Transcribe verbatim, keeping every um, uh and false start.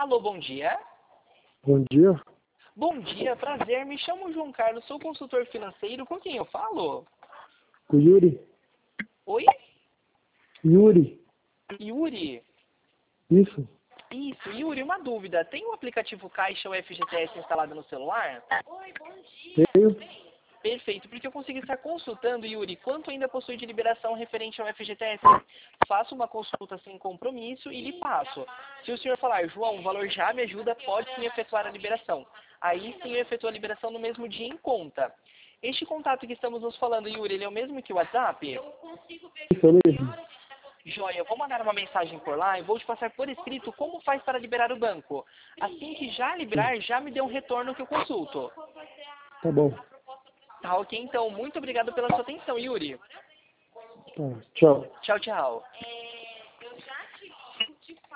Alô, bom dia. Bom dia. Bom dia, prazer. Me chamo João Carlos, sou consultor financeiro. Com quem eu falo? O Yuri. Oi? Yuri. Yuri. Isso. Isso, Yuri, uma dúvida. Tem o aplicativo Caixa ou F G T S instalado no celular? Tenho. Perfeito, porque eu consegui estar consultando, Yuri, quanto ainda possui de liberação referente ao F G T S. Faço uma consulta sem compromisso e lhe passo. Se o senhor falar, João, o valor já me ajuda, pode sim efetuar a liberação. Aí sim eu efetuo a liberação no mesmo dia em conta. Este contato que estamos nos falando, Yuri, ele é o mesmo que o WhatsApp? Isso é mesmo. Joia, eu vou mandar uma mensagem por lá e vou te passar por escrito como faz para liberar o banco. Assim que já liberar, já me dê um retorno que eu consulto. Tá bom. Tá ok, então. Muito obrigado pela sua atenção, Yuri. Tá. Tchau. Tchau, tchau.